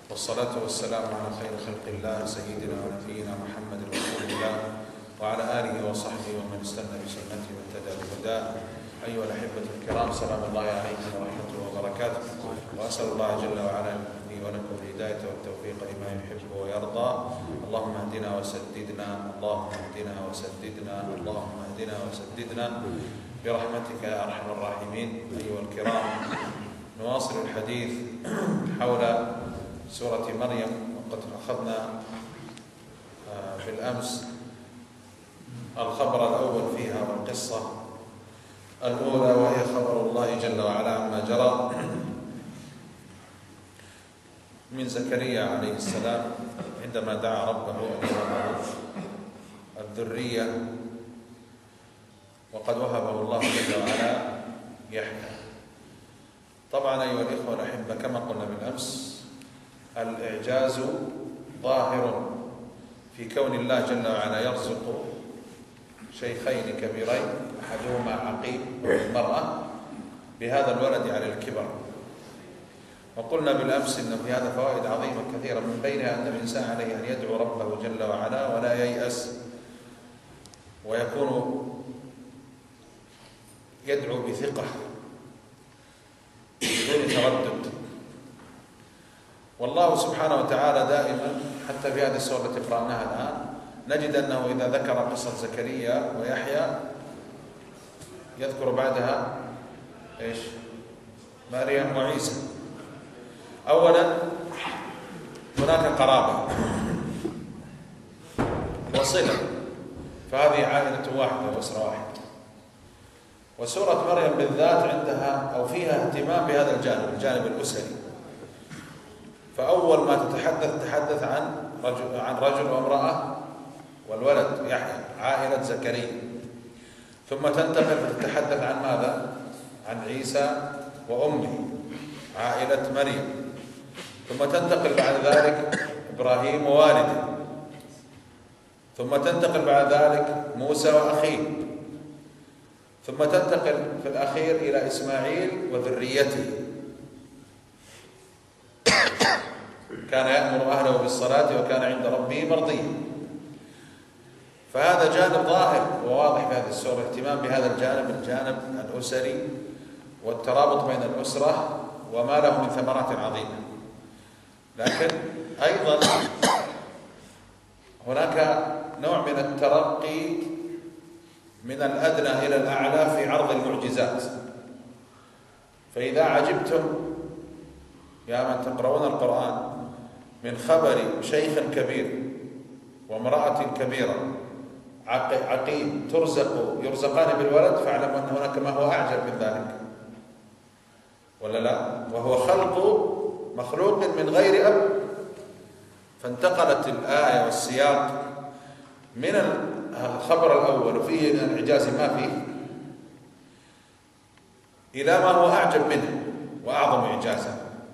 والصلاة والسلام على خير خلق الله سيدنا ونبينا محمد رسول الله وعلى آله وصحبه ومن استنى بسنته واهتدى بهداه. أيها الأحبة الكرام، سلام الله عليكم ورحمته وبركاته، وأسأل الله جل وعلا لي ولكم الهداية والتوفيق لما يحب ويرضى. اللهم اهدنا وسددنا، اللهم اهدنا وسددنا، اللهم اهدنا وسددنا برحمتك يا أرحم الراحمين. أيها الكرام، نواصل الحديث حول سورة مريم، وقد أخذنا بالأمس الخبر الأول فيها والقصة الأولى، وهي خبر الله جل وعلا عما جرى من زكريا عليه السلام عندما دعا ربه أن يهب الذرية، وقد وهبه الله جل وعلا يحيى. طبعا أيها الإخوة الأحبة، كما قلنا بالأمس، الإعجاز ظاهر في كون الله جل وعلا يرزق شيخين كبيرين، أحدهما عقيم والمرأة بهذا الولد على الكبر. وقلنا بالأمس إن في هذا فوائد عظيمة كثيرة، من بينها أن الإنسان عليه أن يدعو ربه جل وعلا ولا ييأس، ويكون يدعو بثقة بدون تردد. والله سبحانه وتعالى دائما، حتى في هذه السورة التي قرأناها الآن، نجد أنه إذا ذكر قصة زكريا ويحيى يذكر بعدها إيش؟ مريم وعيسى. أولا هناك قرابة وصلة، فهذه عائلة واحدة وأسرة واحدة. وسورة مريم بالذات عندها أو فيها اهتمام بهذا الجانب الأسري. فأول ما تتحدث عن رجل وامرأة والولد يحيى، عائلة زكريا، ثم تنتقل فتتحدث عن ماذا؟ عن عيسى وأمه، عائلة مريم، ثم تنتقل بعد ذلك إبراهيم ووالده، ثم تنتقل بعد ذلك موسى وأخيه، ثم تنتقل في الأخير إلى إسماعيل وذريته. كان يأمر أهله بالصلاة وكان عند ربه مرضيا. فهذا جانب ظاهر وواضح في هذه السورة، اهتمام بهذا الجانب الأسري والترابط بين الأسرة وما له من ثمرات عظيمة. لكن أيضا هناك نوع من الترقي من الأدنى إلى الأعلى في عرض المعجزات. فإذا عجبتم يا من تقرؤون القرآن من خبر شيخ كبير وامرأة كبيرة عقيم يرزقان بالولد، فاعلموا أن هناك ما هو أعجب من ذلك، ولا لا؟ وهو خلق مخلوق من غير أب. فانتقلت الآية والسياق من الخبر الأول وفيه الإعجاز ما فيه إلى ما هو أعجب منه وأعظم إعجازا.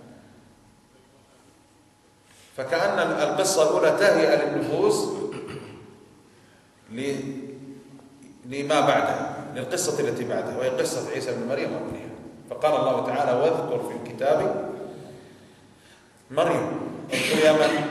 فكأن القصة الأولى تهيئة للنفوس لما بعدها، للقصة التي بعدها، وهي قصة عيسى بن مريم وابنها. فقال الله تعالى: واذكر في الكتاب مريم. اذكر يا من؟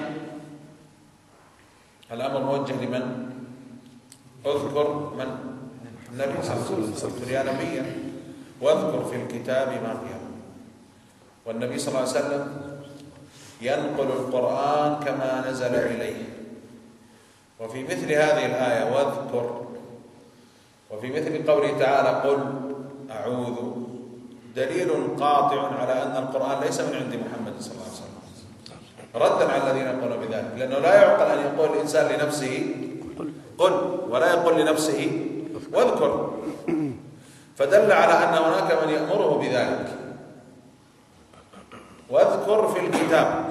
الأمر موجه لمن؟ اذكر من؟ النبي صلى الله عليه وسلم. اذكر يا نبي، واذكر في الكتاب مريم. والنبي صلى الله عليه وسلم ينقل القرآن كما نزل إليه. وفي مثل هذه الآية واذكر، وفي مثل قوله تعالى قل أعوذ، دليل قاطع على أن القرآن ليس من عند محمد صلى الله عليه وسلم، ردا على الذين يقولون بذلك. لأنه لا يعقل أن يقول الإنسان لنفسه قل ولا يقول لنفسه واذكر، فدل على أن هناك من يأمره بذلك. واذكر في الكتاب،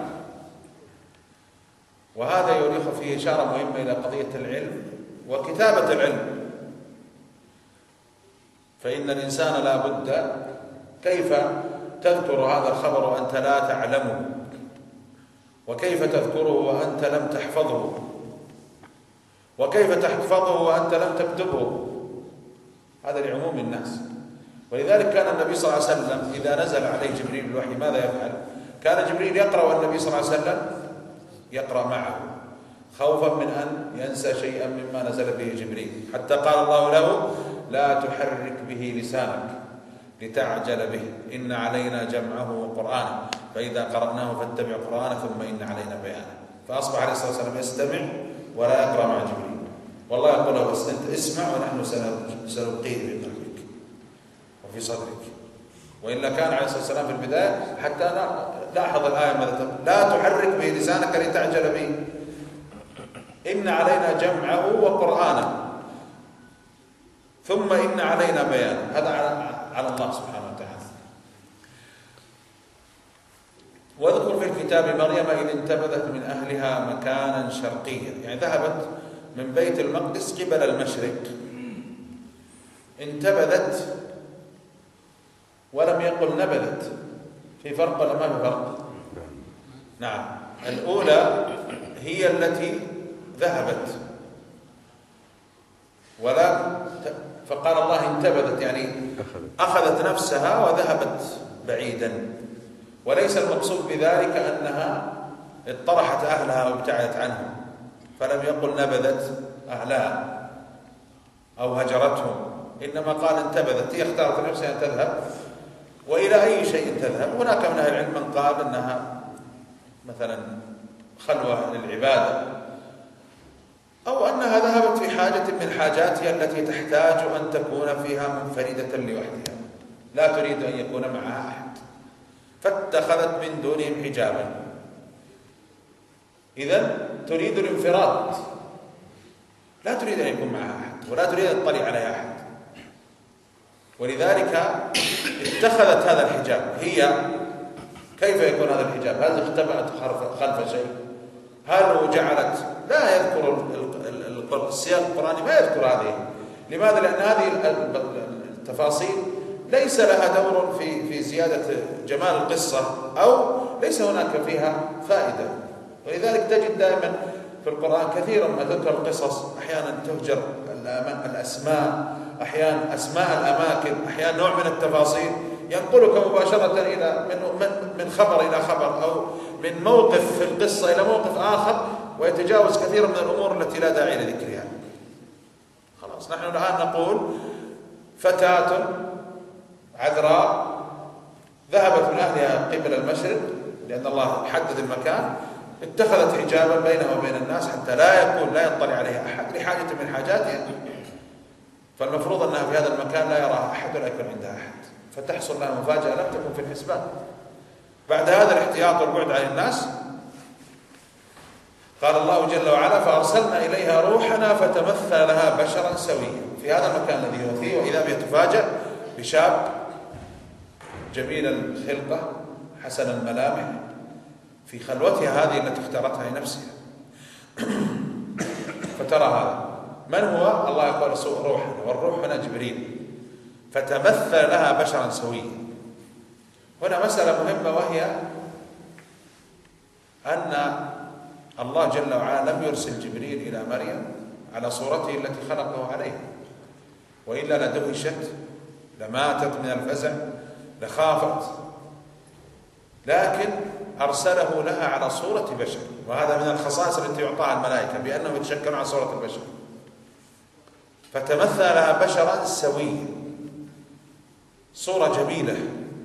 وهذا يريح فيه إشارة مهمة إلى قضية العلم وكتابة العلم. فإن الإنسان لا بد، كيف تذكر هذا الخبر وأنت لا تعلمه؟ وكيف تذكره وأنت لم تحفظه؟ وكيف تحفظه وأنت لم تكتبه؟ هذا لعموم الناس. ولذلك كان النبي صلى الله عليه وسلم إذا نزل عليه جبريل الوحي ماذا يفعل؟ كان جبريل يقرأ والنبي صلى الله عليه وسلم يقرأ معه، خوفا من أن ينسى شيئا مما نزل به جبريل، حتى قال الله له: لا تحرك به لسانك لتعجل به، إن علينا جمعه وقرآنه، فإذا قرأناه فاتبع قرآنه ثم إن علينا بيانه. فأصبح عليه الصلاة والسلام يستمع ولا يقرأ مع جبريل، والله يقول له: بس أنت اسمع ونحن سنلقيه في قلبك وفي صدرك. وإلا كان عليه الصلاة والسلام في البداية حتى لاحظ الآية ماذا تقول: لا تحرك به لسانك لتعجل به، إن علينا جمعه وقرآنه ثم إن علينا بيانه. هذا على الله سبحانه وتعالى. واذكر في الكتاب مريم إذ انتبذت من أهلها مكانا شرقيا، يعني ذهبت من بيت المقدس قبل المشرق. انتبذت ولم يقل نبذت، في فرق ولا ما في فرق؟ نعم، الأولى هي التي ذهبت، فقال الله انتبذت يعني أخذت نفسها وذهبت بعيدا، وليس المقصود بذلك أنها اطرحت أهلها وابتعدت عنهم، فلم يقل نبذت أهلها أو هجرتهم، إنما قال انتبذت، هي اختارت نفسها أن تذهب. وإلى أي شيء تذهب؟ هناك من أهل العلم من قال أنها مثلا خلوة للعبادة، أو أنها ذهبت في حاجة من حاجاتها التي تحتاج أن تكون فيها منفردة لوحدها، لا تريد أن يكون معها أحد، فاتخذت من دونهم حجابا. إذن تريد الانفراد، لا تريد أن يكون معها أحد ولا تريد أن تطلع عليها أحد، ولذلك اتخذت هذا الحجاب. هي كيف يكون هذا الحجاب؟ هل اختبأت خلف شيء؟ هل جعلت؟ لا يذكر السياق القرآني، ما يذكر هذه. لماذا؟ لأن هذه التفاصيل ليس لها دور في زيادة جمال القصة، أو ليس هناك فيها فائدة. ولذلك تجد دائما في القرآن كثيرا ما تذكر القصص، أحيانا تهجر الأسماء، أحيانا أسماء الأماكن، أحيانا نوع من التفاصيل ينقلك مباشرة إلى من خبر إلى خبر، أو من موقف في القصة إلى موقف آخر، ويتجاوز كثيرا من الأمور التي لا داعي لذكرها. خلاص، نحن الآن نقول فتاة عذراء ذهبت من أهلها قبل المشرق، لأن الله حدد المكان، اتخذت حجابا بينها وبين الناس حتى لا يطلع عليها أحد لحاجة من حاجاتها، فالمفروض أنها في هذا المكان لا يراها أحد ولا يكون عندها أحد، فتحصل لها مفاجأة لم تكن في الحسبان. بعد هذا الاحتياط والبعد عن الناس قال الله جل وعلا: فأرسلنا إليها روحنا فتمثل لها بشرا سويا، في هذا المكان الذي هو فيه. وإذا بها تفاجأ بشاب جميل الخلقة حسن الملامح في خلوتها هذه التي اختارتها لنفسها، فترى هذا من هو؟ الله يقول روحنا، والروح هنا جبريل، فتمثل لها بشرا سويا. هنا مسألة مهمة، وهي أن الله جل وعلا لم يرسل جبريل إلى مريم على صورته التي خلقه عليها، وإلا لدهشت، لماتت من الفزع، لخافت، لكن أرسله لها على صورة بشر، وهذا من الخصائص التي يعطاها الملائكة بأنهم يتشكلون على صورة البشر. فتمثل لها بشرا سويا، صورة جميلة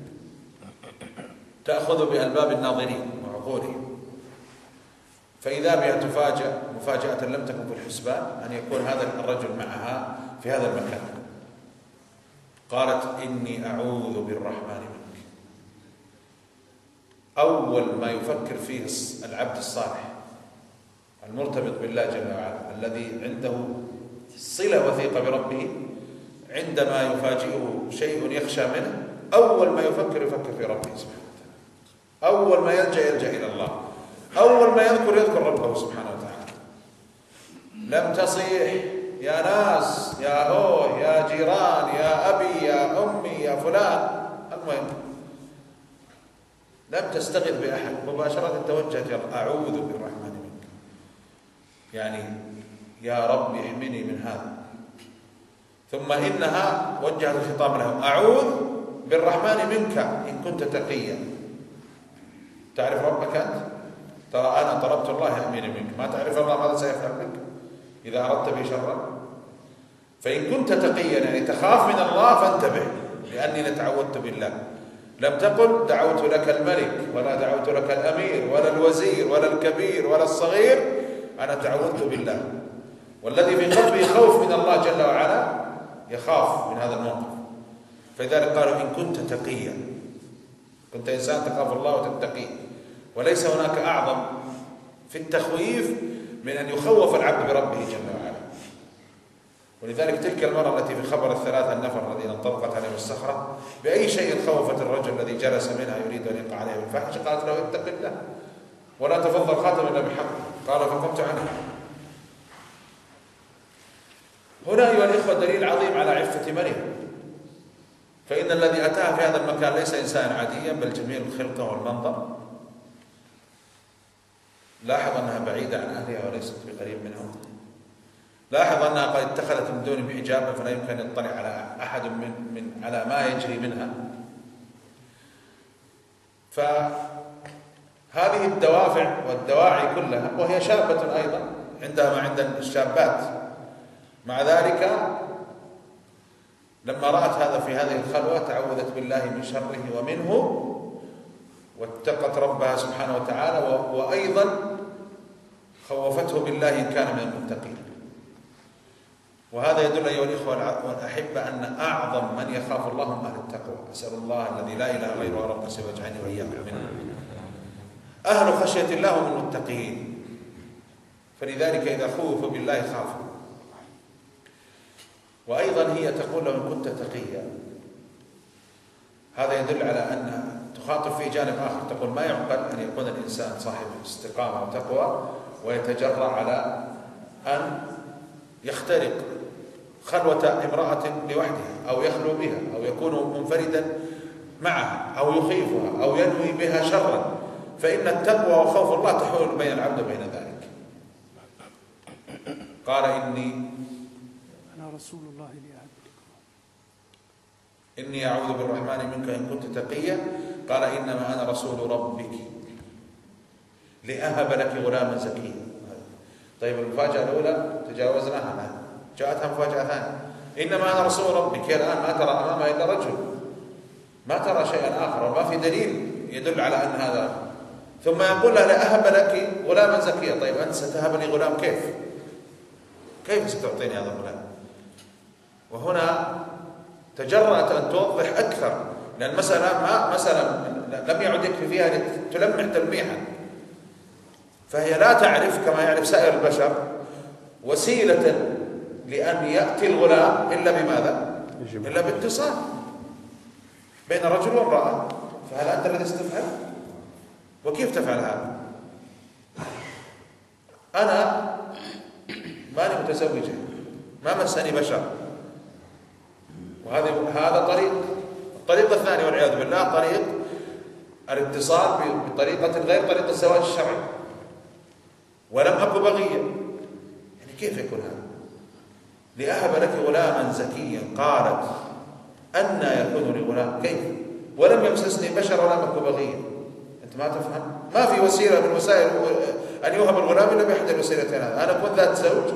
تأخذ بألباب الناظرين وعقولهم. فإذا بها تفاجأ مفاجأة لم تكن في الحسبان، أن يكون هذا الرجل معها في هذا المكان. قالت: إني أعوذ بالرحمن منك. أول ما يفكر فيه العبد الصالح المرتبط بالله جل وعلا، الذي عنده صلة وثيقة بربه، عندما يفاجئه شيء يخشى منه أول ما يفكر في ربه سبحانه وتعالى، أول ما يلجأ إلى الله، أول ما يذكر ربه سبحانه وتعالى. لم تصيح يا ناس، يا أوه، يا جيران، يا أبي، يا أمي، يا فلان، المهم لم تستغث بأحد، مباشرة توجهت: أعوذ بالرحمن منك، يعني يا رب احمني من هذا. ثم إنها وجهت الخطاب له: أعوذ بالرحمن منك إن كنت تقيا. تعرف ربك أنت؟ ترى أنا طلبت الله يأمن منك، ما تعرف الله ماذا سيفعل بك إذا أردت به شرا. فإن كنت تقيا يعني تخاف من الله فانتبه، لأني تعوذت بالله. لم تقل دعوت لك الملك ولا دعوت لك الأمير ولا الوزير ولا الكبير ولا الصغير، أنا تعوذت بالله. والذي في قلبه خوف من الله جل وعلا يخاف من هذا الموقف. فلذلك قالوا إن كنت تقيا، كنت إنسان تخاف الله وتتقي. وليس هناك أعظم في التخويف من أن يخوف العبد بربه جل وعلا. ولذلك تلك المرأة التي في خبر الثلاثة النفر الذين انطلقت عليهم الصخرة بأي شيء خوفت الرجل الذي جلس منها يريد أن يقع عليه بالفحش؟ قالت له اتق الله ولا تفضل خاتم إلا بحق. قال فقمت عنه. هنا أيها الإخوة دليل عظيم على عفة مريم، فإن الذي أتاها في هذا المكان ليس إنسان عاديا بل جميل الخلقة والمنظر. لاحظ أنها بعيدة عن أهلها وليست بقريب منهم. لاحظ أنها قد اتخذت من دونهم حجابا فلا يمكن أن يطلع على أحد على ما يجري منها. فهذه الدوافع والدواعي كلها، وهي شابة أيضا عندها ما عند الشابات. مع ذلك لما رأت هذا في هذه الخلوة تعوذت بالله من شره ومنه، واتقت ربها سبحانه وتعالى، وأيضا خوفته بالله إن كان من المتقين. وهذا يدل أيها الإخوة والأحبة أن أعظم من يخاف الله هم أهل التقوى. أسأل الله الذي لا إله غيره رب العالمين واجعلني وإياكم منه. أهل خشية الله هم المتقين، فلذلك إذا خوفوا بالله خافوا. وأيضا هي تقول له إن كنت تقيا، هذا يدل على أن تخاطب في جانب آخر. تقول ما يعقل أن يكون الإنسان صاحب استقامة وتقوى ويتجرأ على أن يخترق خلوة امرأة لوحدها أو يخلو بها أو يكون منفردا معها أو يخيفها أو ينوي بها شرا، فإن التقوى وخوف الله تحول بين العبد وبين ذلك. قال إني رسول الله لأعبدكم، إني أعوذ بالرحمن منك إن كنت تقيا. قال إنما أنا رسول ربك لأهب لك غلاما زكيا. طيب المفاجأة الأولى تجاوزناها الآن، جاءتها مفاجأة ثانية. إنما أنا رسول ربك، الآن ما ترى أمامها إلا رجل، ما ترى شيئا آخر وما في دليل يدل على أن هذا. ثم يقول لها لأهب لك غلاما زكيا. طيب أنت ستهب لي غلام كيف ستعطيني هذا الغلام؟ وهنا تجرأت أن توضح أكثر، لأن مسألة لم يعد يكفي فيها تلمح تلميحا، فهي لا تعرف كما يعرف سائر البشر وسيلة لأن يأتي الغلام إلا بماذا؟ إلا باتصال بين رجل وامرأة. فهل أنت الذي ستفعل؟ وكيف تفعل هذا؟ أنا ماني متزوجة، ما مسني بشر. وهذا الطريق الثاني والعياذ بالله طريق الاتصال بطريقة غير طريقة الزواج الشرعي. ولم أكن بغيا، يعني كيف يكون هذا؟ لأهب لك غلاما زكيا. قالت أنى يكون لي غلام، كيف ولم يمسسني بشر ولم أكن بغيا؟ أنت ما تفهم، ما في وسيلة من وسائل أن يوهب الغلام إلا بإحدى الوسيلتين، هذا أنا أكون ذات زوج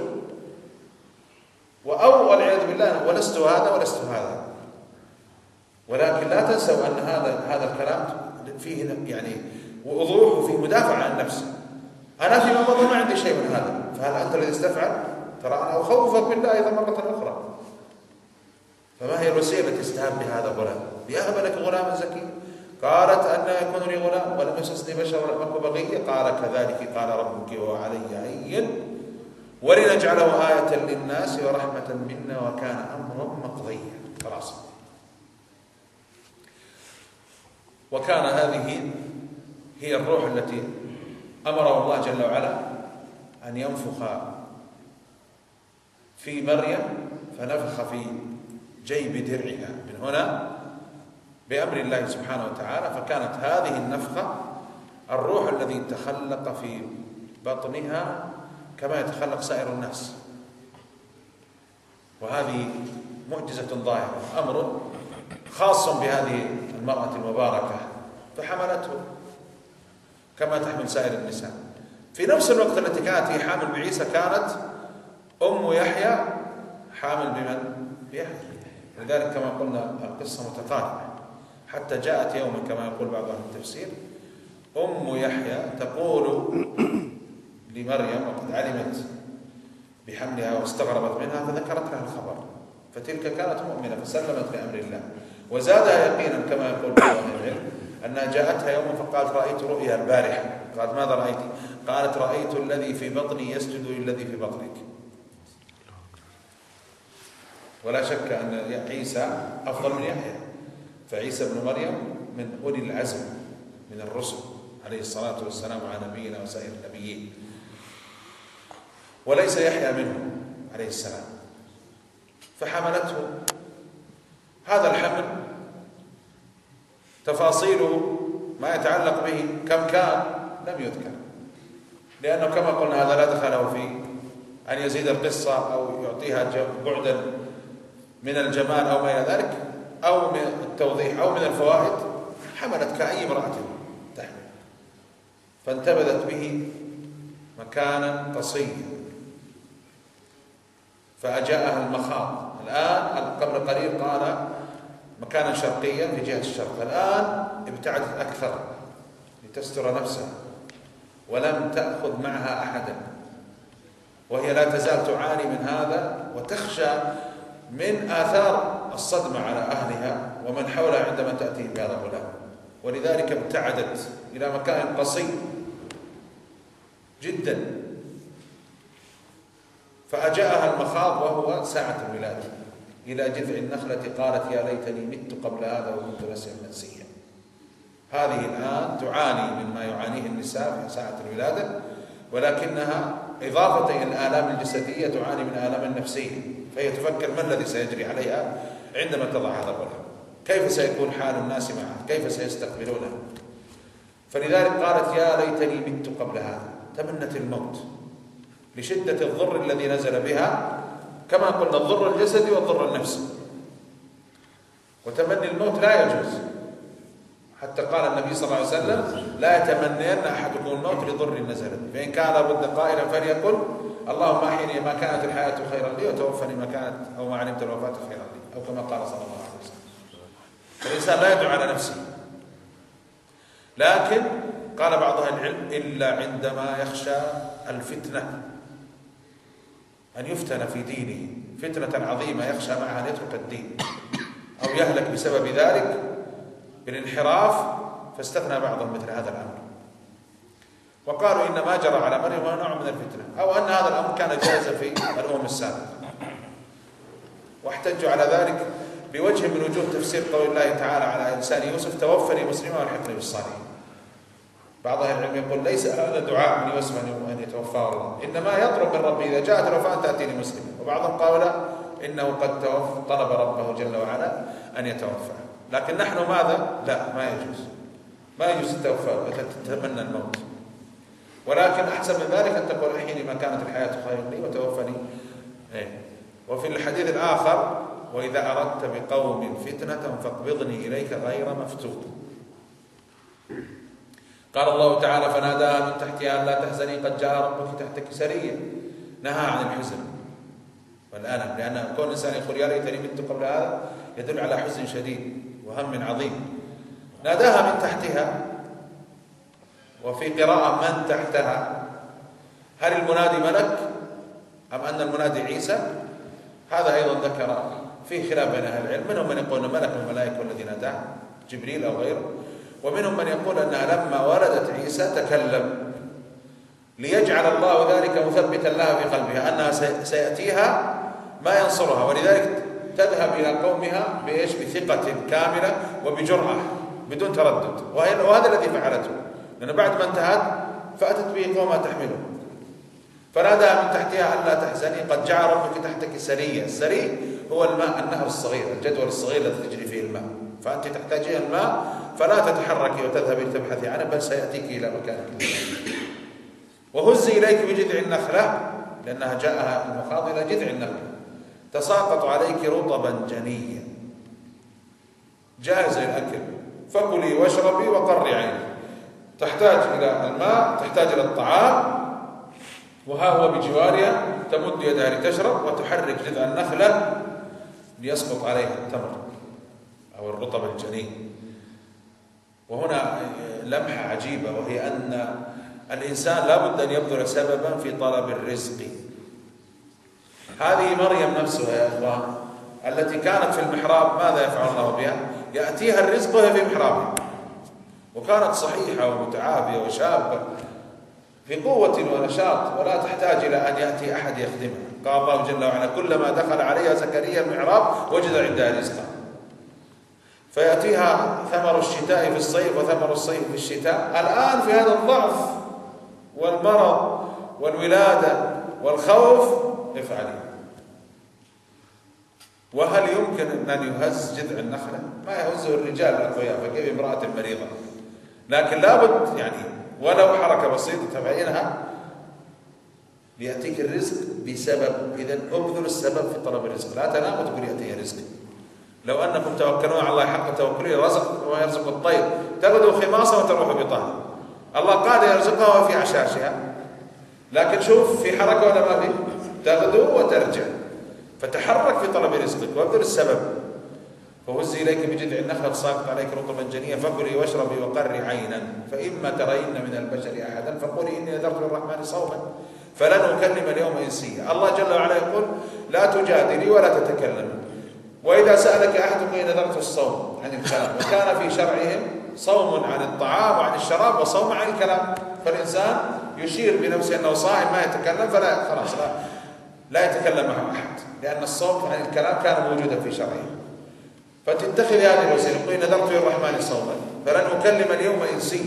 والعياذ بالله ولست هذا. ولكن لا تنسوا أن هذا الكلام فيه يعني وضوح وفيه مدافع عن النفس. أنا فيما مضى ما عندي شيء من هذا، فهل أنت الذي تفعل؟ ترى أنا أخوفك بالله أيضا مرة أخرى. فما هي الوسيلة التي استهاب بها هذا الغلام؟ لأهب لك غلاما زكيا. قالت أن يكون لي غلام ولم يمسسني بشر ولم أكن بغيا. قال كذلك قال ربك وهو علي هين ولنجعله آية للناس ورحمة منا وكان أمرا مقضيا. خلاص. وكان هذه هي الروح التي أمره الله جل وعلا أن ينفخ في مريم، فنفخ في جيب درعها من هنا بأمر الله سبحانه وتعالى. فكانت هذه النفخة الروح الذي تخلق في بطنها كما يتخلق سائر الناس. وهذه معجزة ظاهرة، أمر خاص بهذه المرأة المباركة، فحملته كما تحمل سائر النساء. في نفس الوقت التي كانت هي حامل بعيسى كانت أم يحيى حامل بمن؟ بيحيى. لذلك كما قلنا القصة متقاربة، حتى جاءت يوما كما يقول بعض أهل التفسير أم يحيى تقول لمريم وقد علمت بحملها واستغربت منها فذكرت لها الخبر، فتلك كانت مؤمنة فسلمت لأمر الله، وزادها يقينا كما يقول بعض أهل العلم أنها جاءتها يوم فقالت رأيت رؤيا البارحة. قالت ماذا رأيت؟ قالت رأيت الذي في بطني يسجد للذي في بطنك. ولا شك أن عيسى أفضل من يحيى، فعيسى بن مريم من أولي العزم من الرسل عليه الصلاة والسلام على نبينا وسائر النبيين، وليس يحيى منهم عليه السلام. فحملته. هذا الحمل تفاصيله ما يتعلق به كم كان لم يذكر، لأنه كما قلنا هذا لا دخل له في أن يزيد القصة أو يعطيها بعدا من الجمال أو ما إلى ذلك أو من التوضيح أو من الفوائد. حملت كأي امرأة تحمل، فانتبذت به مكانا قصيا فأجاءها المخاض. الآن قبل قليل قال مكانا شرقيا في جهة الشرق، الآن ابتعدت أكثر لتستر نفسها ولم تأخذ معها أحدا، وهي لا تزال تعاني من هذا وتخشى من آثار الصدمة على أهلها ومن حولها عندما تأتي بهذا الغلام، ولذلك ابتعدت إلى مكان قصير جدا. فأجاءها المخاض وهو ساعة الولادة إلى جذع النخلة قالت يا ليتني مت قبل هذا وكنت نسيا منسيا. هذه الآن تعاني مما يعانيه النساء في ساعة الولادة، ولكنها إضافة إلى الآلام الجسدية تعاني من آلام نفسية، فهي تفكر ما الذي سيجري عليها عندما تضع هذا الغلام، كيف سيكون حال الناس معها، كيف سيستقبلونه. فلذلك قالت يا ليتني مت قبل هذا، تمنت الموت لشدة الضر الذي نزل بها، كما قلنا الضر الجسدي والضر النفسي. وتمني الموت لا يجوز، حتى قال النبي صلى الله عليه وسلم لا يتمنين أحدكم الموت لضر نزل به، فإن كان لابد قائلا فليقل اللهم أحيني ما كانت الحياة خيرا لي وتوفني ما كانت أو ما علمت الوفاة خيرا لي، أو كما قال صلى الله عليه وسلم. فالإنسان لا يدعو على نفسه، لكن قال بعض أهل العلم إلا عندما يخشى الفتنة، أن يفتن في دينه فتنة عظيمة يخشى معها أن يترك الدين أو يهلك بسبب ذلك بالانحراف، فاستثنى بعضهم مثل هذا الأمر، وقالوا إن ما جرى على مريم هو نوع من الفتنة، أو أن هذا الأمر كان جائزا في الأمم السابقة. واحتجوا على ذلك بوجه من وجوه تفسير قول الله تعالى على لسان يوسف توفني مسلما والحقني بالصالحين. بعض أهل العلم يقول ليس هذا دعاء من يوسف أن يتوفاه الله، إنما يطلب من ربه إذا جاءت الوفاة أن تأتيني مسلما. وبعضهم قال لا، إنه قد طلب ربه جل وعلا أن يتوفاه. لكن نحن ماذا؟ لا، ما يجوز التوفى تتمنى الموت، ولكن أحسن من ذلك أن تقول أحيني ما كانت الحياة خيرا لي وتوفني. وفي الحديث الآخر وإذا أردت بقوم فتنة فاقبضني إليك غير مفتون. قال الله تعالى فناداها من تحتها لا تحزني قد جاء ربك تحتك سريا، نهى عن الحزن والألم، لأن كون الإنسان يقول يا ليتني مت قبل هذا يدل على حزن شديد وهم عظيم. ناداها من تحتها، وفي قراءة من تحتها، هل المنادي ملك أم أن المنادي عيسى؟ هذا أيضا ذكر فيه خلاف بين أهل العلم، منهم من يقول ملك من الملائكة الذي ناداه جبريل أو غيره، ومنهم من يقول أنها لما ولدت عيسى تكلم ليجعل الله ذلك مثبتا لها في قلبها أنها سيأتيها ما ينصرها، ولذلك تذهب إلى قومها بثقة كاملة وبجرأة بدون تردد، وهذا الذي فعلته، لأن بعد ما انتهت فأتت به قومها تحمله، فنادى من تحتها ألا تحزني قد جعل ربك تحتك سريا. السري هو الماء، النهر الصغير، الجدول الصغير الذي تجري فيه الماء، فأنت تحتاجين الماء فلا تتحركي وتذهبي لتبحثي عنه، بل سيأتيك إلى مكانك. وهزي إليك بجذع النخلة، لأنها جاءها المخاض إلى جذع النخلة، تساقط عليك رطبا جنيا جاهز للأكل، فكلي واشربي وقري عيني. تحتاج إلى الماء، تحتاج إلى الطعام، وها هو بجوارها تمد يدها لتشرب وتحرك جذع النخلة ليسقط عليها التمر أو الرطب الجنين. وهنا لمحة عجيبة، وهي أن الإنسان لا بد أن يبذل سببا في طلب الرزق. هذه مريم نفسها يا إخوان التي كانت في المحراب، ماذا يفعل الله بها؟ يأتيها الرزق وهي في محرابها، وكانت صحيحة ومتعافية وشابة في قوة ونشاط، ولا تحتاج إلى أن يأتي أحد يخدمها. قال الله جل وعلا: كلما دخل عليها زكريا المحراب وجد عندها رزقا. فيأتيها ثمر الشتاء في الصيف وثمر الصيف في الشتاء. الآن في هذا الضعف والمرض والولادة والخوف افعلي. وهل يمكن أن يهز جذع النخلة؟ ما يهزه الرجال الأقوياء، فكيف امرأة مريضة؟ لكن لابد يعني ولو حركة بسيطة تبعينها ليأتيك الرزق بسبب. إذن ابذل السبب في طلب الرزق، لا تنام وتقول يأتي رزق. لو أنكم توكلون على الله حق توكله رزق وما يرزق الطير تغدو خماصة وتروح بطانة. الله قال يرزقها وفي عشاشها، لكن شوف في حركة ولا ما في؟ تغدو وترجع. فتحرك في طلب رزقك وابذل السبب. فهزي إليك بجذع النخلة تساقط عليك رطبا جنيا فكلي واشربي وقري عينا فإما ترين من البشر أحدا فقولي إني نذرت للرحمن صوما فلن أكلم اليوم إنسيا. الله جل وعلا يقول: لا تجادلي ولا تتكلمي. وإذا سألك أحدكم إن نذرت الصوم عن الكلام، وكان في شرعهم صوم عن الطعام وعن الشراب وصوم عن الكلام. فالإنسان يشير بنفسه أنه صائم ما يتكلم، فلا خلاص لا يتكلم مع أحد، لأن الصوم عن الكلام كان موجودا في شرعهم. فتتخذ هذه الوسيله، يقول: نذرت للرحمن صوما فلن أكلم اليوم إنسيا.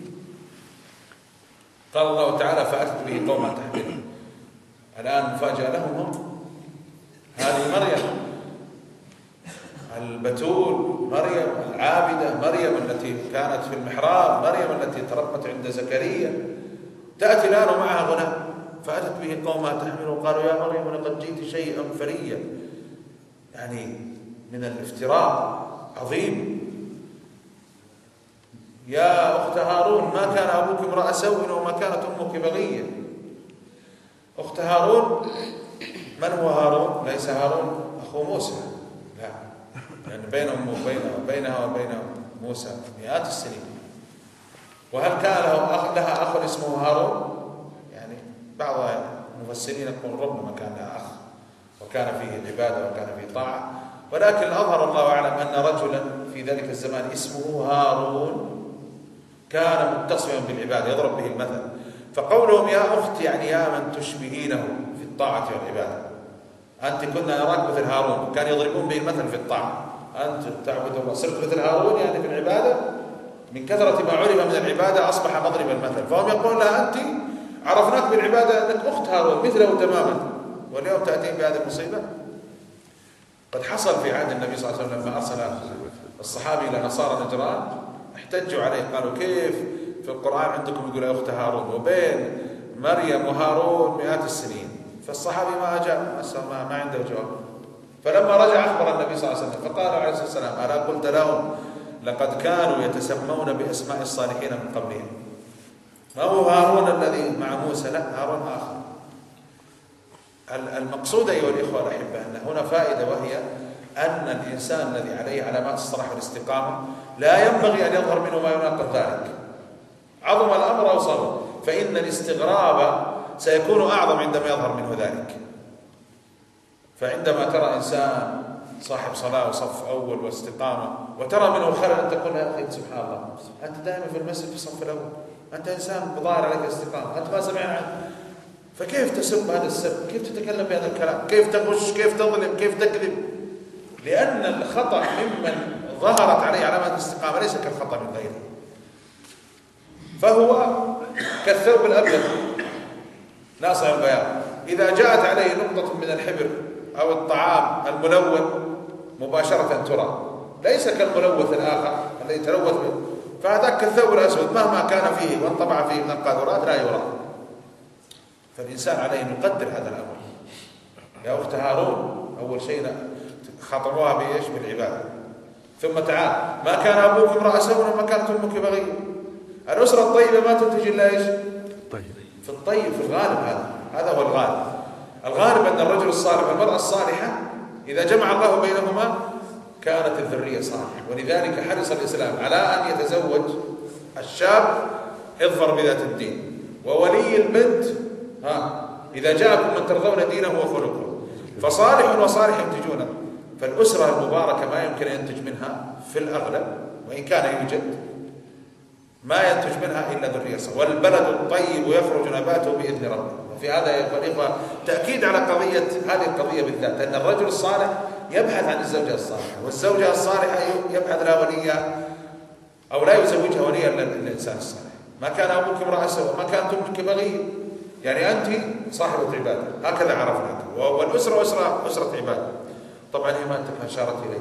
قال الله تعالى: فأتت به قوما تحمله. الآن مفاجأة لهم هم. هذه مريم البتول، مريم العابدة، مريم التي كانت في المحراب، مريم التي تربت عند زكريا، تأتي الآن ومعها غلام. فأتت به قوما تحمله قالوا: يا مريم لقد جئت شيئا فريا. يعني من الافتراء عظيم. يا أخت هارون ما كان أبوك امرأ سوء وما كانت أمك بغية. أخت هارون، من هو هارون؟ ليس هارون أخو موسى، لا، لأن بينها وبين موسى مئات السنين. وهل كان لها أخ اسمه هارون؟ يعني بعض المفسرين يقول ربما كان لها أخ وكان فيه عبادة وكان فيه طاعة، ولكن أظهر الله أعلم أن رجلا في ذلك الزمان اسمه هارون كان متصفا بالعبادة يضرب به المثل. فقولهم يا أخت يعني يا من تشبهينه في الطاعة والعبادة، أنت كنا نراك مثل هارون، كان يضربون به المثل في الطاعة. أنت تعبد الله صرت مثل هارون يعني في العبادة، من كثرة ما عرف من العبادة أصبح مضرب المثل. فهم يقولون لها أنت عرفناك بالعبادة أنك أخت هارون مثله تماما، واليوم تأتين بهذه المصيبة. قد حصل في عهد النبي صلى الله عليه وسلم لما أرسل الصحابي إلى نصارى نجران احتجوا عليه، قالوا: كيف في القرآن عندكم يقول يا أخت هارون وبين مريم وهارون مئات السنين؟ فالصحابي ما أجاب، ما عنده جواب. فلما رجع أخبر النبي صلى الله عليه وسلم فقال عليه الصلاة والسلام: ألا قلت لهم لقد كانوا يتسمون بأسماء الصالحين من قبلهم. ما هو هارون الذي مع موسى، لا، هارون آخر. المقصود أيها الإخوة الأحبة أن هنا فائدة، وهي أن الإنسان الذي عليه علامات الصلاح والاستقامة لا ينبغي أن يظهر منه ما يناقض ذلك. عظم الأمر أو صغر، فإن الاستغراب سيكون أعظم عندما يظهر منه ذلك. فعندما ترى إنسان صاحب صلاة وصف أول واستقامة وترى منه خلل، تقول: يا أخي سبحان الله، أنت دائما في المسجد في الصف الأول، أنت إنسان بظاهر عليك الاستقامة، أنت ما سمعنا عنه، فكيف تسب هذا السب؟ كيف تتكلم بهذا الكلام؟ كيف تغش؟ كيف تظلم؟ كيف تكذب؟ لأن الخطأ ممن ظهرت عليه علامات الاستقامة ليس كالخطأ من غيره، فهو كالثوب الأبيض ناصع البياض، إذا جاءت عليه نقطة من الحبر أو الطعام الملون مباشرة ترى، ليس كالملوث الآخر الذي تلوث به. فهذاك كالثوب الأسود مهما كان فيه وانطبع فيه من القاذورات لا يرى. فالإنسان عليه أن يقدر هذا الأمر. يا أخت هارون، أول شيء خاطبوها بالعبادة، ثم تعال: ما كان أبوك امرأ سوء وما كانت أمك بغية. الأسرة الطيبة ما تنتج إلا إيش؟ طيب. في الطيب، في الغالب هذا هو الغالب. الغالب أن الرجل الصالح والمرأة الصالحة إذا جمع الله بينهما كانت الذرية صالحة. ولذلك حرص الإسلام على أن يتزوج الشاب اظفر بذات الدين، وولي البنت إذا جاءكم من ترضون دينه وخلقه فصالح وصالح ينتجونه. فالأسرة المباركة ما يمكن أن ينتج منها في الأغلب، وإن كان يوجد ما ينتج منها إلا ذرية صالحة. والبلد الطيب يخرج نباته بإذن ربه. وفي هذا يا الإخوة تأكيد على هذه القضية بالذات، أن الرجل الصالح يبحث عن الزوجة الصالحة، والزوجة الصالحة يبحث لها وليا أو لا يزوجها وليا للإنسان الصالح. ما كان أبوك امرأ سوء، ما كانت أمك بغية، يعني أنت صاحبة عبادة، هكذا عرفنا. والأسرة أسرة عبادة. طبعا هي ما أشارت إليه.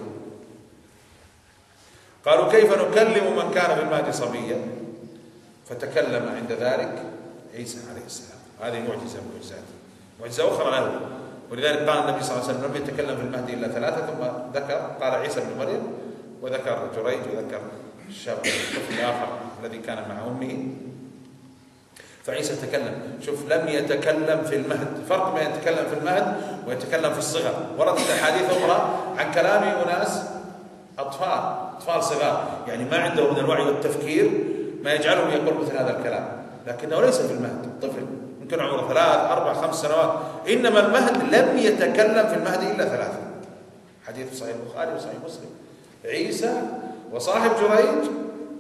قالوا كيف نكلم من كان في المهد صبيا؟ فتكلم عند ذلك عيسى عليه السلام. هذه معجزة أخرى له. ولذلك قال النبي صلى الله عليه وسلم لم يتكلم في المهد إلا ثلاثة، ثم ذكر قال عيسى بن مريم، وذكر جريج، وذكر الشاب الطفل الآخر الذي كان مع أمه. فعيسى تكلم. شوف، لم يتكلم في المهد، فرق بين يتكلم في المهد ويتكلم في الصغر. وردت أحاديث أخرى عن كلام أناس أطفال صغار، يعني ما عندهم من الوعي والتفكير ما يجعلهم يقول مثل هذا الكلام، لكنه ليس في المهد. الطفل يمكن عمره 3 4 5 سنوات، إنما المهد لم يتكلم في المهد إلا 3. حديث صحيح البخاري وصحيح مسلم. عيسى وصاحب جريج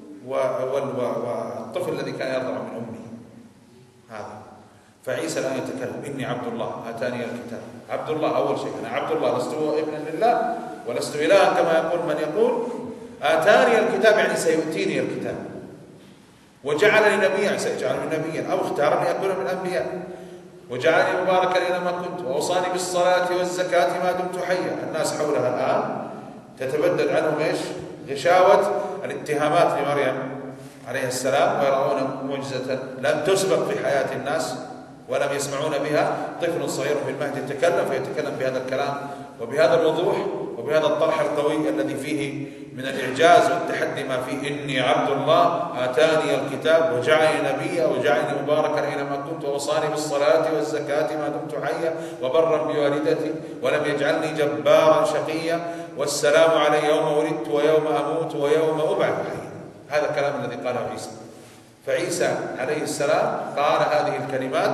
والطفل الذي كان يرضع من أمه. هذا فعيسى الآن يتكلم. إني عبد الله آتاني الكتاب. عبد الله أول شيء، أنا عبد الله، لست ابنا لله ولست إلها كما يقول من يقول. آتاني الكتاب يعني سيؤتيني الكتاب. وجعلني نبيا، سيجعلني نبيا، أو اختارني أكون من الأنبياء. وجعلني مباركا أينما كنت، وأوصاني بالصلاة والزكاة ما دمت حيا. الناس حولها الآن تتبدد عنهم ايش؟ غشاوة الاتهامات لمريم عليه السلام، ويرون معجزة لم تسبق في حياة الناس ولم يسمعون بها. طفل صغير في المهد يتكلم، فيتكلم بهذا الكلام وبهذا الوضوح وبهذا الطرح القوي الذي فيه من الإعجاز والتحدي ما فيه. إني عبد الله آتاني الكتاب وجعلني نبيا وجعلني مباركا أينما كنت وأوصاني بالصلاة والزكاة ما دمت حيا وبرا بوالدتي ولم يجعلني جبارا شقيا والسلام علي يوم ولدت ويوم أموت ويوم أبعث حيا. هذا الكلام الذي قاله عيسى. فعيسى عليه السلام قال هذه الكلمات،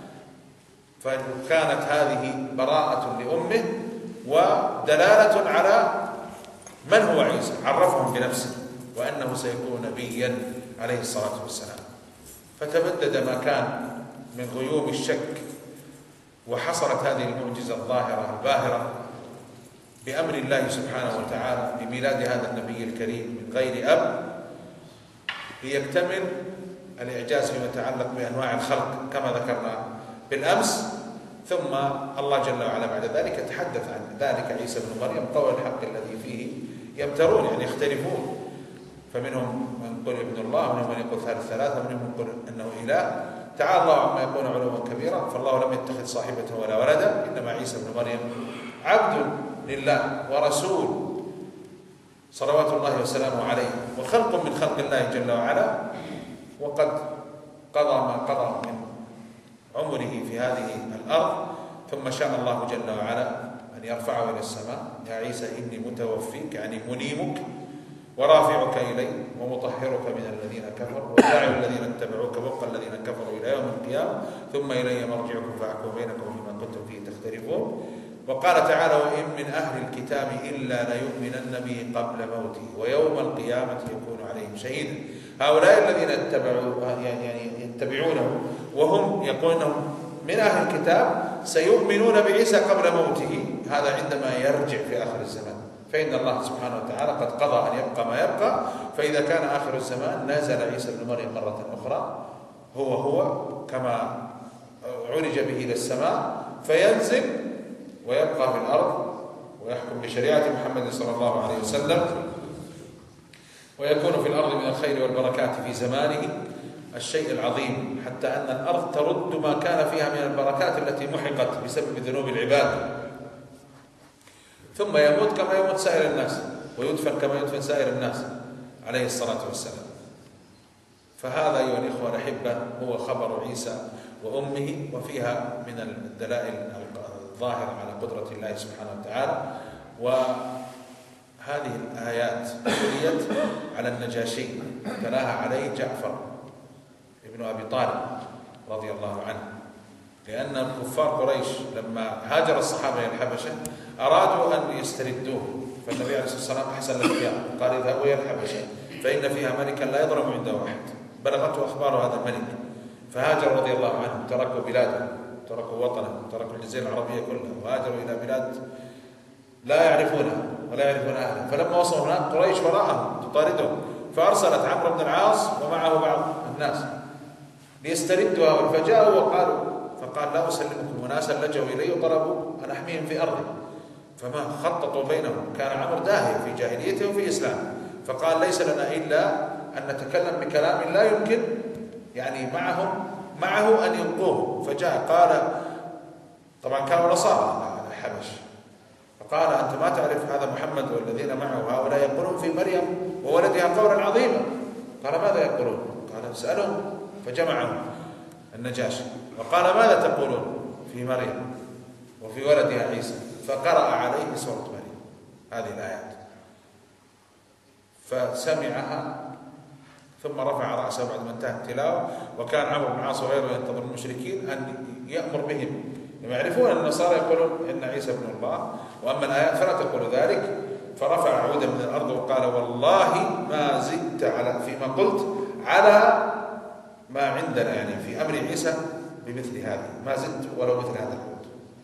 فكانت هذه براءة لأمه ودلالة على من هو عيسى. عرفهم بنفسه وأنه سيكون نبيا عليه الصلاة والسلام. فتبدد ما كان من غيوم الشك، وحصلت هذه المعجزة الظاهرة الباهرة بأمر الله سبحانه وتعالى بميلاد هذا النبي الكريم من غير أب، ليكتمل الإعجاز فيما يتعلق بأنواع الخلق كما ذكرنا بالأمس. ثم الله جل وعلا بعد ذلك تحدث عن ذلك عيسى بن مريم قول الحق الذي فيه يمترون، يعني يختلفون. فمنهم من يقول ابن الله، ومنهم من يقول ثالث ثلاثة، ومنهم من يقول أنه إله. تعالى الله عما يقول علوا كبيرا. فالله لم يتخذ صاحبة ولا ولدا، إنما عيسى بن مريم عبد لله ورسول صلوات الله وسلامه عليه، وخلق من خلق الله جل وعلا. وقد قضى ما قضى من عمره في هذه الأرض، ثم شاء الله جل وعلا أن يرفعه إلى السماء. يا عيسى إني متوفيك، يعني منيمك، ورافعك إلي، ومطهرك من الذين كفروا، وجاعل الذين اتبعوك فوق الذين كفروا إلى يوم القيامة، ثم إلي مرجعكم فأحكم بينكم فيما كنتم فيه تختلفون. وقال تعالى وإن من أهل الكتاب إلا ليؤمنن به قبل موته ويوم القيامة يكون عليهم شهيدا. هؤلاء الذين يتبعونه وهم يقولون من أهل الكتاب سيؤمنون بعيسى قبل موته، هذا عندما يرجع في آخر الزمان. فإن الله سبحانه وتعالى قد قضى أن يبقى ما يبقى. فإذا كان آخر الزمان نزل عيسى بن مريم مرة أخرى هو كما عرج به إلى السماء، فينزل ويبقى في الأرض ويحكم بشريعة محمد صلى الله عليه وسلم، ويكون في الأرض من الخير والبركات في زمانه الشيء العظيم، حتى أن الأرض ترد ما كان فيها من البركات التي محقت بسبب ذنوب العباد. ثم يموت كما يموت سائر الناس، ويدفن كما يدفن سائر الناس عليه الصلاة والسلام. فهذا أيها الإخوة الأحبة هو خبر عيسى وأمه، وفيها من الدلائل الظاهرة على قدرة الله سبحانه وتعالى. وهذه الآيات تليت على النجاشي، تلاها عليه جعفر ابن أبي طالب رضي الله عنه، لأن كفار قريش لما هاجر الصحابة إلى الحبشة أرادوا أن يستردوه، فالنبي عليه الصلاة والسلام أحسن الاختيار، قال اذهبوا إلى الحبشة فإن فيها ملكا لا يظلم عنده أحد. بلغته أخبار هذا الملك، فهاجر رضي الله عنه، تركوا بلاده، تركوا وطنه، تركوا الجزيرة العربية كلها، وهاجروا إلى بلاد لا يعرفونها ولا يعرفون أهلها. فلما وصلوا هناك قريش وراءهم تطاردهم، فأرسلت عمرو بن العاص ومعه بعض الناس ليستردوا هؤلاء، فجاءوا وقالوا، فقال لا أسلمكم، وناسا لجوا إلي وطلبوا أن أحميهم في أرضي، فما خططوا بينهم. كان عمرو داهية في جاهليته وفي إسلامه، فقال ليس لنا إلا أن نتكلم بكلام لا يمكن يعني معه أن يلقوه. فجاء قال، طبعا كانوا نصارى الحبش، فقال أنت ما تعرف هذا محمد والذين معه هؤلاء يقولون في مريم وولدها قولا عظيما. قال ماذا يقولون؟ قال اسألهم. فجمعهم النجاشي وقال ماذا تقولون في مريم وفي ولدها عيسى؟ فقرأ عليه سورة مريم هذه الآيات، فسمعها ثم رفع رأسه بعد ما انتهت التلاوة. وكان عمرو بن العاص وغيره ينتظر المشركين أن يأمر بهم، لما يعرفون أن النصارى يقولون إن عيسى ابن الله، وأما الآيات فلا تقول ذلك. فرفع عودا من الأرض وقال والله ما زدت على فيما قلت على ما عندنا، يعني في أمر عيسى بمثل هذه، ما زدت ولو مثل هذا العود.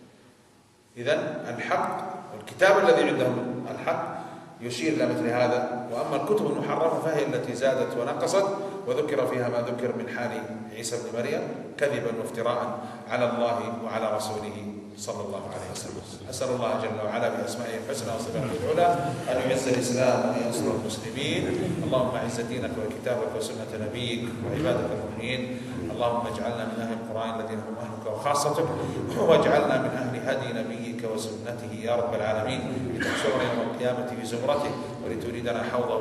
إذن الحق والكتاب الذي عندهم الحق يشير إلى مثل هذا. وأما الكتب المحرفة فهي التي زادت ونقصت، وذكر فيها ما ذكر من حال عيسى بن مريم كذبا وافتراء على الله وعلى رسوله صلى الله عليه وسلم. أسأل الله جل وعلا بأسمائه الحسنى وصفاته العلى أن يعز الإسلام وأن ينصر المسلمين. اللهم أعز دينك وكتابك وسنة نبيك وعبادك المؤمنين. اللهم اجعلنا من أهل القرآن الذين هم أهلك وخاصتك، واجعلنا من أهل هدي نبيك وسنته يا رب العالمين، لتحشرنا يوم القيامة في زمرته ولتريدنا حوضه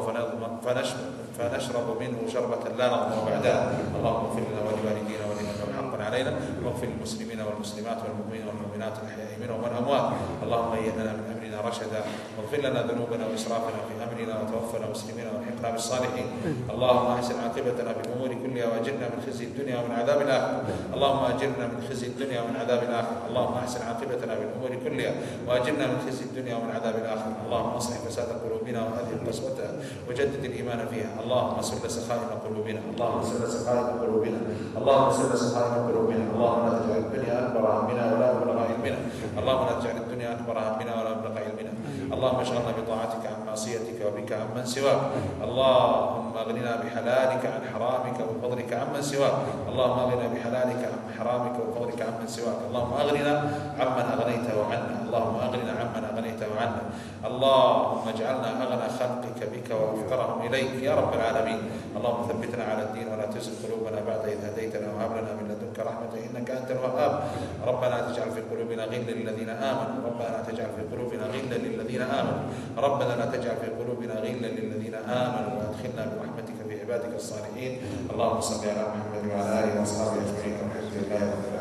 فنشرب منه شربة لا نظمأ بعدها. اللهم اغفر لنا ولوالدينا ولمن له حق علينا، واغفر للمسلمين والمسلمات والمؤمنين والمؤمنات الأحياء منهم والأموات. اللهم هيئ لنا من أمرنا رشدا، واغفر لنا ذنوبنا وإسرافنا في أمرنا، وتوفنا مسلمين والحقنا بالصالحين. اللهم أحسن عاقبتنا في الأمور كلها، وأجرنا من خزي الدنيا ومن عذاب الآخرة. اللهم أجرنا من خزي الدنيا ومن عذاب الآخرة. اللهم أحسن عاقبتنا في الأمور كلها، وأجرنا من خزي الدنيا ومن عذاب الآخرة. اللهم أصلح فساد قلوبنا وأذهب قسوتها وجدد الإيمان فيها. اللهم سل سخائم قلوبنا، اللهم سل سخائم قلوبنا، اللهم سل سخائم قلوبنا. اللهم لا تجعل الدنيا أكبر همنا ولا مبلغ علمنا، اللهم لا تجعل الدنيا أكبر همنا ولا مبلغ علمنا. اللهم اشغلنا بطاعتك عن معصيتك وبك عن من سواك. اللهم اغننا بحلالك عن حرامك وبفضلك عن من سواك. اللهم اغننا بحلالك عن حرامك وبفضلك عن من سواك. اللهم اغننا عمن اغنيته عنا، اللهم اغننا عمن اغنيته عنا. اللهم اجعلنا اغنى خلقك بك وافقرهم اليك يا رب العالمين. اللهم ثبتنا على الدين ولا تزغ قلوبنا بعد إذ هديتنا، وهب لنا من لدنك رحمة إنك أنت الوهاب. ربنا لا تجعل في قلوبنا غلا للذين آمنوا، ربنا لا تجعل في قلوبنا غلا للذين آمنوا، ربنا لا تجعل في قلوبنا غلا للذين آمنوا، وأدخلنا برحمتك في عبادك الصالحين. اللهم صل على محمد وعلى آله وأصحابه أجمعين والحمد لله رب العالمين.